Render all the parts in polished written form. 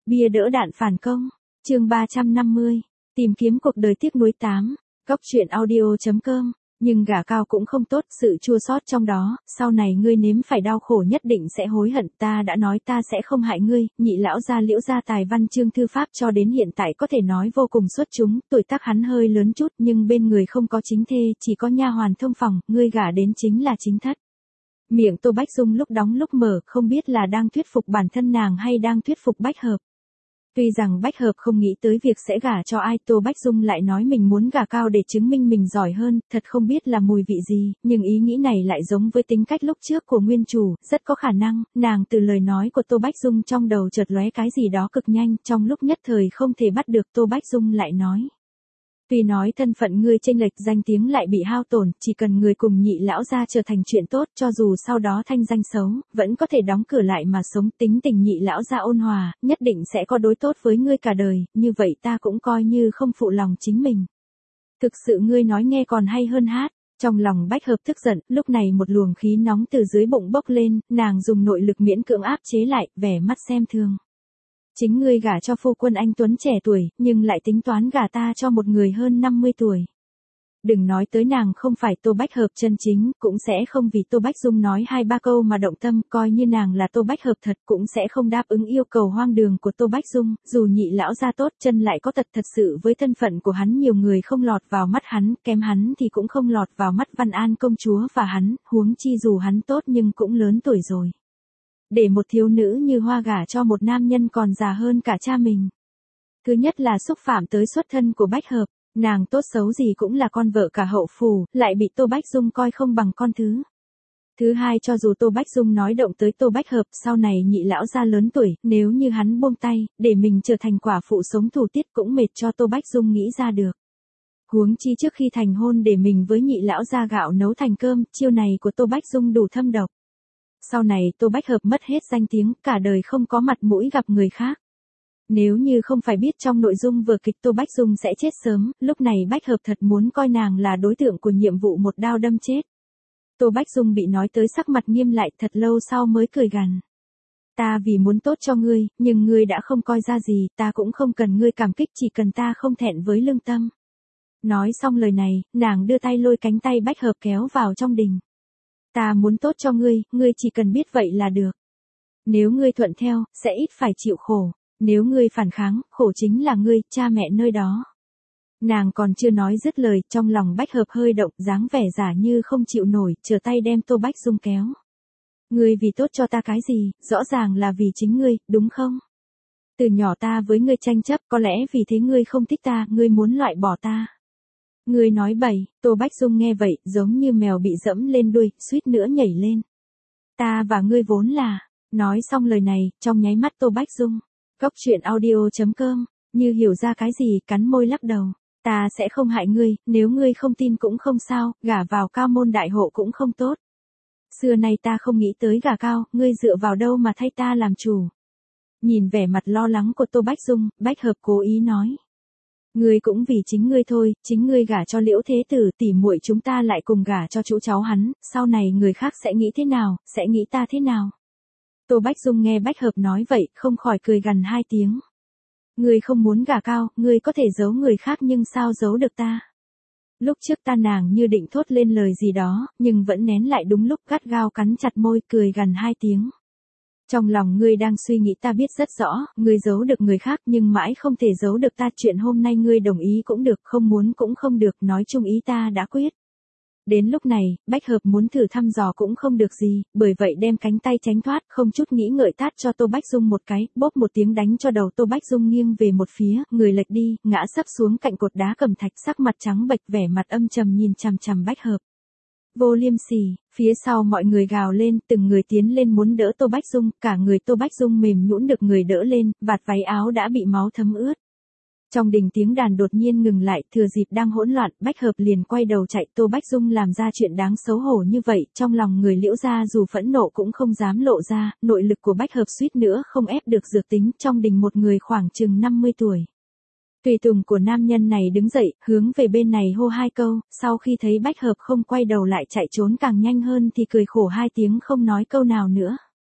Bia đỡ đạn phản công. Chương 350. Tìm kiếm cuộc đời tiếc nuối 8. Góc truyện audio.com. Nhưng gả cao cũng không tốt, sự chua xót trong đó, sau này ngươi nếm phải đau khổ nhất định sẽ hối hận, ta đã nói ta sẽ không hại ngươi. Nhị lão gia Liễu gia tài văn chương thư pháp cho đến hiện tại có thể nói vô cùng xuất chúng, tuổi tác hắn hơi lớn chút nhưng bên người không có chính thê, chỉ có nha hoàn thông phòng, ngươi gả đến chính là chính thất. Miệng Tô Bách Dung lúc đóng lúc mở, không biết là đang thuyết phục bản thân nàng hay đang thuyết phục Bách Hợp. Tuy rằng Bách Hợp không nghĩ tới việc sẽ gả cho ai, Tô Bách Dung lại nói mình muốn gả cao để chứng minh mình giỏi hơn, thật không biết là mùi vị gì, nhưng ý nghĩ này lại giống với tính cách lúc trước của nguyên chủ, rất có khả năng, nàng từ lời nói của Tô Bách Dung trong đầu chợt lóe cái gì đó cực nhanh, trong lúc nhất thời không thể bắt được, Tô Bách Dung lại nói. Tuy nói thân phận ngươi chênh lệch, danh tiếng lại bị hao tổn, chỉ cần người cùng nhị lão gia trở thành chuyện tốt, cho dù sau đó thanh danh xấu, vẫn có thể đóng cửa lại mà sống. Tính tình nhị lão gia ôn hòa, nhất định sẽ có đối tốt với ngươi cả đời, như vậy ta cũng coi như không phụ lòng chính mình. Thực sự ngươi nói nghe còn hay hơn hát. Trong lòng Bách Hợp tức giận, lúc này một luồng khí nóng từ dưới bụng bốc lên, nàng dùng nội lực miễn cưỡng áp chế lại, vẻ mắt xem thường. Chính ngươi gả cho phu quân anh tuấn trẻ tuổi, nhưng lại tính toán gả ta cho một người hơn 50 tuổi. Đừng nói tới nàng không phải Tô Bách Hợp chân chính, cũng sẽ không vì Tô Bách Dung nói 2-3 câu mà động tâm, coi như nàng là Tô Bách Hợp thật cũng sẽ không đáp ứng yêu cầu hoang đường của Tô Bách Dung, dù nhị lão gia tốt chân lại có tật thật sự với thân phận của hắn nhiều người không lọt vào mắt hắn, kém hắn thì cũng không lọt vào mắt Văn An công chúa và hắn, huống chi dù hắn tốt nhưng cũng lớn tuổi rồi. Để một thiếu nữ như Hoa gả cho một nam nhân còn già hơn cả cha mình. Thứ nhất là xúc phạm tới xuất thân của Bách Hợp, nàng tốt xấu gì cũng là con vợ cả hậu phủ, lại bị Tô Bách Dung coi không bằng con thứ. Thứ hai, cho dù Tô Bách Dung nói động tới Tô Bách Hợp, sau này nhị lão gia lớn tuổi, nếu như hắn buông tay, để mình trở thành quả phụ sống thủ tiết cũng mệt cho Tô Bách Dung nghĩ ra được. Huống chi trước khi thành hôn để mình với nhị lão gia gạo nấu thành cơm, chiêu này của Tô Bách Dung đủ thâm độc. Sau này Tô Bách Hợp mất hết danh tiếng, cả đời không có mặt mũi gặp người khác. Nếu như không phải biết trong nội dung vở kịch Tô Bách Dung sẽ chết sớm, lúc này Bách Hợp thật muốn coi nàng là đối tượng của nhiệm vụ một đao đâm chết. Tô Bách Dung bị nói tới sắc mặt nghiêm lại, thật lâu sau mới cười gằn. Ta vì muốn tốt cho ngươi, nhưng ngươi đã không coi ra gì, ta cũng không cần ngươi cảm kích, chỉ cần ta không thẹn với lương tâm. Nói xong lời này, nàng đưa tay lôi cánh tay Bách Hợp kéo vào trong đình. Ta muốn tốt cho ngươi, ngươi chỉ cần biết vậy là được. Nếu ngươi thuận theo, sẽ ít phải chịu khổ. Nếu ngươi phản kháng, khổ chính là ngươi, cha mẹ nơi đó. Nàng còn chưa nói dứt lời, trong lòng Bách Hợp hơi động, dáng vẻ giả như không chịu nổi, trở tay đem Tô Bách Dung kéo. Ngươi vì tốt cho ta cái gì, rõ ràng là vì chính ngươi, đúng không? Từ nhỏ ta với ngươi tranh chấp, có lẽ vì thế ngươi không thích ta, ngươi muốn loại bỏ ta. Ngươi nói bậy, Tô Bách Dung nghe vậy, giống như mèo bị dẫm lên đuôi, suýt nữa nhảy lên. Ta và ngươi vốn là, nói xong lời này, trong nháy mắt Tô Bách Dung, góc truyện audio.com, như hiểu ra cái gì, cắn môi lắc đầu. Ta sẽ không hại ngươi, nếu ngươi không tin cũng không sao, gả vào cao môn đại hộ cũng không tốt. Xưa nay ta không nghĩ tới gả cao, ngươi dựa vào đâu mà thay ta làm chủ. Nhìn vẻ mặt lo lắng của Tô Bách Dung, Bách Hợp cố ý nói. Ngươi cũng vì chính ngươi thôi, chính ngươi gả cho Liễu Thế Tử, tỉ muội chúng ta lại cùng gả cho chú cháu hắn, sau này người khác sẽ nghĩ thế nào, sẽ nghĩ ta thế nào. Tô Bách Dung nghe Bách Hợp nói vậy, không khỏi cười gằn 2 tiếng. Ngươi không muốn gả cao, ngươi có thể giấu người khác nhưng sao giấu được ta. Lúc trước ta nàng như định thốt lên lời gì đó, nhưng vẫn nén lại đúng lúc, gắt gao cắn chặt môi, cười gằn 2 tiếng. Trong lòng ngươi đang suy nghĩ ta biết rất rõ, ngươi giấu được người khác nhưng mãi không thể giấu được ta, chuyện hôm nay ngươi đồng ý cũng được, không muốn cũng không được, nói chung ý ta đã quyết. Đến lúc này, Bách Hợp muốn thử thăm dò cũng không được gì, bởi vậy đem cánh tay tránh thoát, không chút nghĩ ngợi tát cho Tô Bách Dung một cái, bốp một tiếng đánh cho đầu Tô Bách Dung nghiêng về một phía, người lệch đi, ngã sấp xuống cạnh cột đá cẩm thạch, sắc mặt trắng bệch, vẻ mặt âm trầm nhìn chằm chằm Bách Hợp. Vô liêm sỉ, phía sau mọi người gào lên, từng người tiến lên muốn đỡ Tô Bách Dung, cả người Tô Bách Dung mềm nhũn được người đỡ lên, vạt váy áo đã bị máu thấm ướt. Trong đình tiếng đàn đột nhiên ngừng lại, thừa dịp đang hỗn loạn, Bách Hợp liền quay đầu chạy, Tô Bách Dung làm ra chuyện đáng xấu hổ như vậy, trong lòng người Liễu gia dù phẫn nộ cũng không dám lộ ra, nội lực của Bách Hợp suýt nữa không ép được dược tính, trong đình một người khoảng chừng 50 tuổi. Tùy tùng của nam nhân này đứng dậy, hướng về bên này hô 2 câu, sau khi thấy Bách Hợp không quay đầu lại chạy trốn càng nhanh hơn thì cười khổ 2 tiếng không nói câu nào nữa.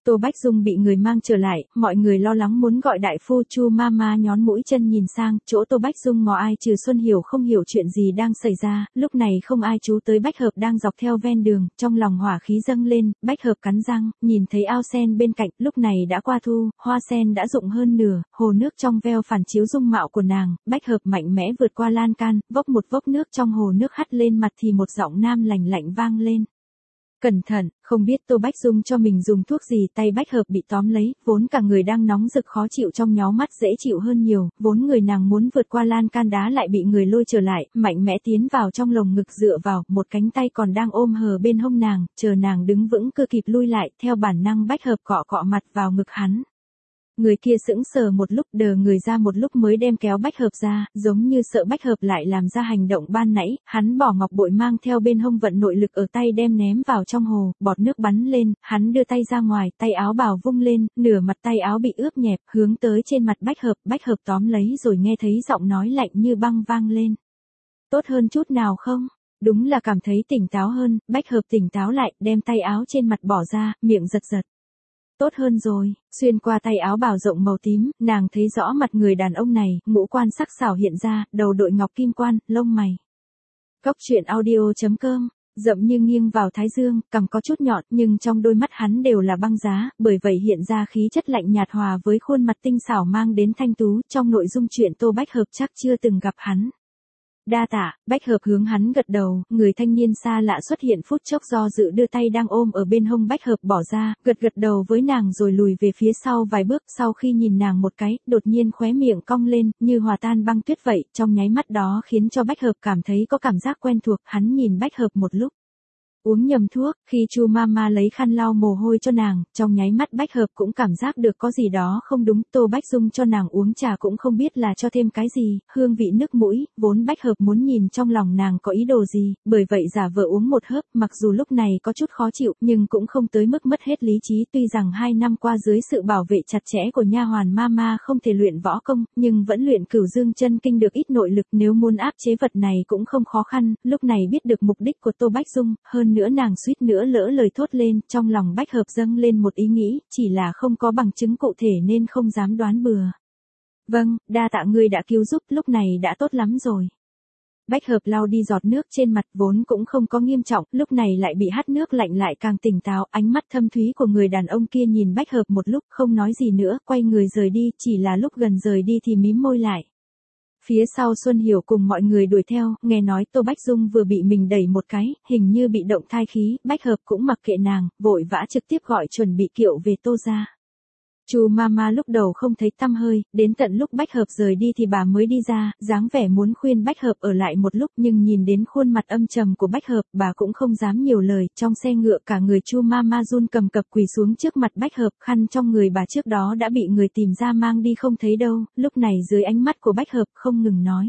Tô Bách Dung bị người mang trở lại, mọi người lo lắng muốn gọi đại phu. Chu Mama nhón mũi chân nhìn sang, chỗ Tô Bách Dung ngó ai trừ Xuân Hiểu không hiểu chuyện gì đang xảy ra, lúc này không ai chú tới Bách Hợp đang dọc theo ven đường, trong lòng hỏa khí dâng lên, Bách Hợp cắn răng, nhìn thấy ao sen bên cạnh, lúc này đã qua thu, hoa sen đã rụng hơn nửa, hồ nước trong veo phản chiếu dung mạo của nàng, Bách Hợp mạnh mẽ vượt qua lan can, vốc một vốc nước trong hồ nước hắt lên mặt thì một giọng nam lành lạnh vang lên. Cẩn thận, không biết Tô Bách Dung cho mình dùng thuốc gì, tay Bách Hợp bị tóm lấy, vốn cả người đang nóng rực khó chịu trong nháy mắt dễ chịu hơn nhiều, vốn người nàng muốn vượt qua lan can đá lại bị người lôi trở lại, mạnh mẽ tiến vào trong lồng ngực dựa vào, một cánh tay còn đang ôm hờ bên hông nàng, chờ nàng đứng vững cơ kịp lui lại, theo bản năng Bách Hợp cọ cọ mặt vào ngực hắn. Người kia sững sờ một lúc, đờ người ra một lúc mới đem kéo Bách Hợp ra, giống như sợ Bách Hợp lại làm ra hành động ban nãy, hắn bỏ ngọc bội mang theo bên hông vận nội lực ở tay đem ném vào trong hồ, bọt nước bắn lên, hắn đưa tay ra ngoài, tay áo bào vung lên, nửa mặt tay áo bị ướt nhẹp, hướng tới trên mặt Bách Hợp tóm lấy rồi nghe thấy giọng nói lạnh như băng vang lên. Tốt hơn chút nào không? Đúng là cảm thấy tỉnh táo hơn, Bách Hợp tỉnh táo lại, đem tay áo trên mặt bỏ ra, miệng giật giật. Tốt hơn rồi, xuyên qua tay áo bào rộng màu tím, nàng thấy rõ mặt người đàn ông này, ngũ quan sắc sảo hiện ra, đầu đội ngọc kim quan, lông mày. Cốc truyện audio.com, rậm như nghiêng vào thái dương, cằm có chút nhọn nhưng trong đôi mắt hắn đều là băng giá, bởi vậy hiện ra khí chất lạnh nhạt hòa với khuôn mặt tinh xảo mang đến thanh tú, trong nội dung truyện Tô Bách Hợp chắc chưa từng gặp hắn. Đa tạ, Bách Hợp hướng hắn gật đầu, người thanh niên xa lạ xuất hiện phút chốc do dự đưa tay đang ôm ở bên hông Bách Hợp bỏ ra, gật đầu với nàng rồi lùi về phía sau vài bước, sau khi nhìn nàng một cái, đột nhiên khóe miệng cong lên, như hòa tan băng tuyết vậy, trong nháy mắt đó khiến cho Bách Hợp cảm thấy có cảm giác quen thuộc, hắn nhìn Bách Hợp một lúc. Uống nhầm thuốc, khi Chu Mama lấy khăn lau mồ hôi cho nàng, trong nháy mắt Bách Hợp cũng cảm giác được có gì đó không đúng, Tô Bách Dung cho nàng uống trà cũng không biết là cho thêm cái gì, hương vị nước mũi, vốn Bách Hợp muốn nhìn trong lòng nàng có ý đồ gì, bởi vậy giả vờ uống một hớp, mặc dù lúc này có chút khó chịu, nhưng cũng không tới mức mất hết lý trí, tuy rằng 2 năm qua dưới sự bảo vệ chặt chẽ của nha hoàn Mama không thể luyện võ công, nhưng vẫn luyện Cửu Dương chân kinh được ít nội lực, nếu muốn áp chế vật này cũng không khó khăn, lúc này biết được mục đích của Tô Bách Dung, hơn nữa nàng suýt nữa lỡ lời thốt lên, trong lòng Bách Hợp dâng lên một ý nghĩ, chỉ là không có bằng chứng cụ thể nên không dám đoán bừa. Vâng, đa tạ ngươi đã cứu giúp, lúc này đã tốt lắm rồi. Bách Hợp lau đi giọt nước trên mặt vốn cũng không có nghiêm trọng, lúc này lại bị hắt nước lạnh lại càng tỉnh táo, ánh mắt thâm thúy của người đàn ông kia nhìn Bách Hợp một lúc không nói gì nữa, quay người rời đi, chỉ là lúc gần rời đi thì mím môi lại. Phía sau Xuân Hiểu cùng mọi người đuổi theo, nghe nói Tô Bách Dung vừa bị mình đẩy một cái, hình như bị động thai khí, Bách Hợp cũng mặc kệ nàng, vội vã trực tiếp gọi chuẩn bị kiệu về Tô gia. Chu Mama lúc đầu không thấy tăm hơi, đến tận lúc Bách Hợp rời đi thì bà mới đi ra, dáng vẻ muốn khuyên Bách Hợp ở lại một lúc nhưng nhìn đến khuôn mặt âm trầm của Bách Hợp, bà cũng không dám nhiều lời, trong xe ngựa cả người Chu Mama run cầm cập quỳ xuống trước mặt Bách Hợp, khăn trong người bà trước đó đã bị người tìm ra mang đi không thấy đâu, lúc này dưới ánh mắt của Bách Hợp không ngừng nói.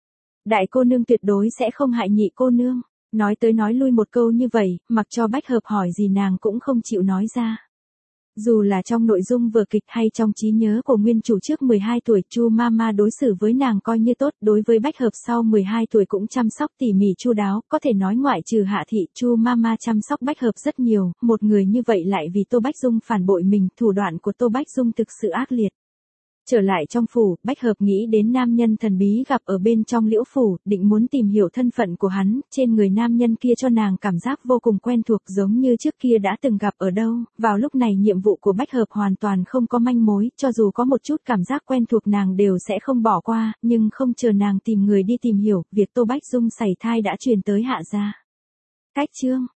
Đại cô nương tuyệt đối sẽ không hại nhị cô nương, nói tới nói lui một câu như vậy, mặc cho Bách Hợp hỏi gì nàng cũng không chịu nói ra. Dù là trong nội dung vở kịch hay trong trí nhớ của nguyên chủ trước 12 tuổi, Chu Mama đối xử với nàng coi như tốt, đối với Bách Hợp sau 12 tuổi cũng chăm sóc tỉ mỉ chu đáo, có thể nói ngoại trừ Hạ thị, Chu Mama chăm sóc Bách Hợp rất nhiều, một người như vậy lại vì Tô Bách Dung phản bội mình, thủ đoạn của Tô Bách Dung thực sự ác liệt. Trở lại trong phủ, Bách Hợp nghĩ đến nam nhân thần bí gặp ở bên trong Liễu phủ, định muốn tìm hiểu thân phận của hắn, trên người nam nhân kia cho nàng cảm giác vô cùng quen thuộc giống như trước kia đã từng gặp ở đâu, vào lúc này nhiệm vụ của Bách Hợp hoàn toàn không có manh mối, cho dù có một chút cảm giác quen thuộc nàng đều sẽ không bỏ qua, nhưng không chờ nàng tìm người đi tìm hiểu, việc Tô Bách Dung sảy thai đã truyền tới Hạ gia. Cách chương